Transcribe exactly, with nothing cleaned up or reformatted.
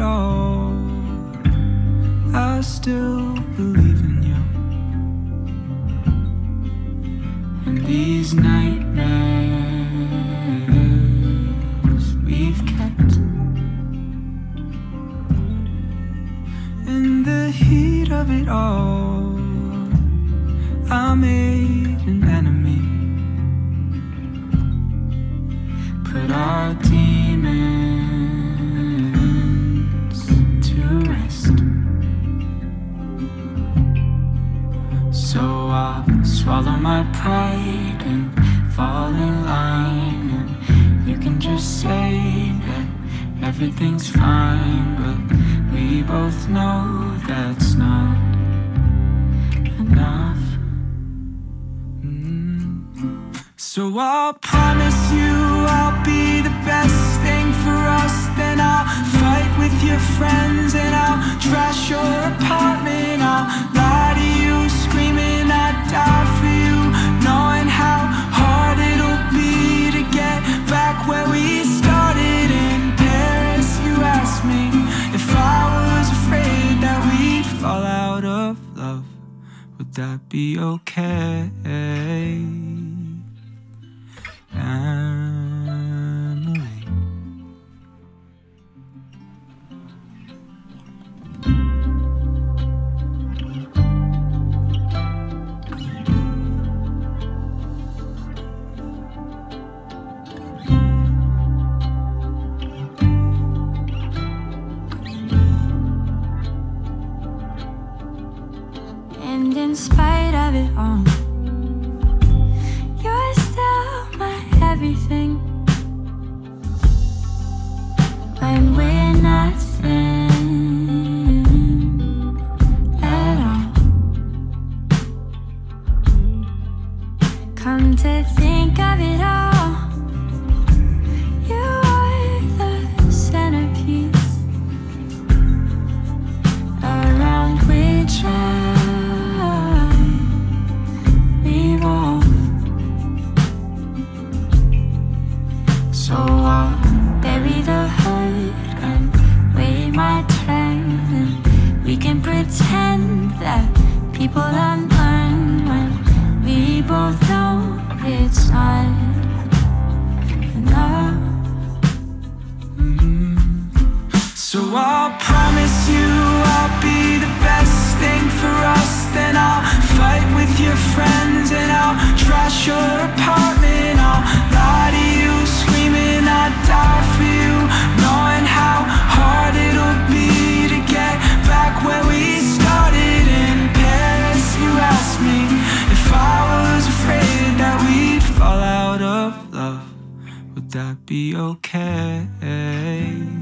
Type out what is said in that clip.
all, I still believe in you. And these nightmares we've kept, in the heat of it all, I made an enemy. Put our demons to rest. So I'll swallow my pride and fall in line, and you can just say that everything's fine, but we both know that's not enough. So I'll promise you I'll be the best thing for us. Then I'll fight with your friends and I'll trash your apartment. I'll lie to you, screaming I'd die for you, knowing how hard it'll be to get back where we started. In Paris, you asked me if I was afraid that we'd fall out of love. Would that be okay? Emily. And in spite of it all, you're still my everything. When we're nothing at all. Come to think of it all, you are the centerpiece around which I revolve. So I'll bury the hurt and wait my turn, and we can pretend that people unlearn when we both know it's not enough. Mm-hmm. So I'll promise you I'll be the best thing for us. Then I'll fight with your friends and I'll trash your apartment. I'll lie to you, screaming I'd die for you, knowing how hard it'll be to get back where we started. In Paris, you asked me if I was afraid that we'd fall out of love. Would that be okay?